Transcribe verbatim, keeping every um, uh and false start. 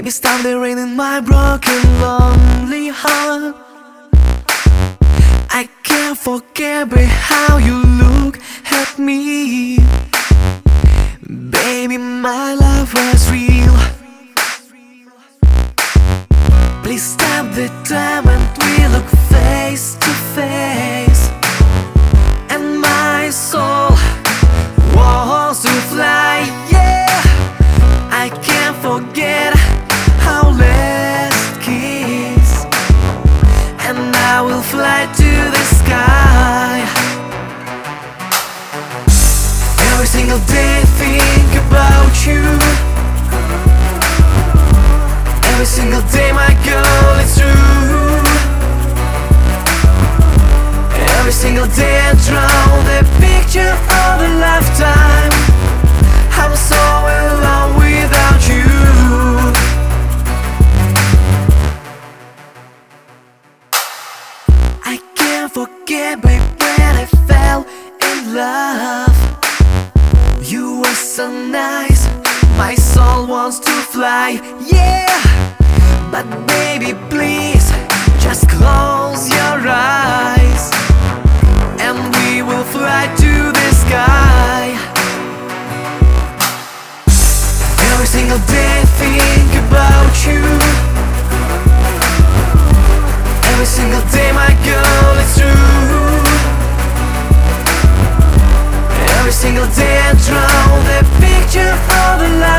Baby, stop the rain in my broken, lonely heart. I can't forget, babe, how you look at me. Baby, my love was real. Please stop the time and we look face to face. And my soul wants to fly, yeah. I can't forget our last kiss, and I will fly to the sky. Every single day I think about you. Every single day, my girl, it's true. Every single day I draw the picture of a lifetime. I'm so alone without you. I can't forget, babe, when I fell in love. You were so nice, my soul wants to fly, yeah. But baby, please, just close your eyes, and we will fly to the sky. Every single day I think about you. Every single day, my girl, it's true. Every single day I draw the picture of a life.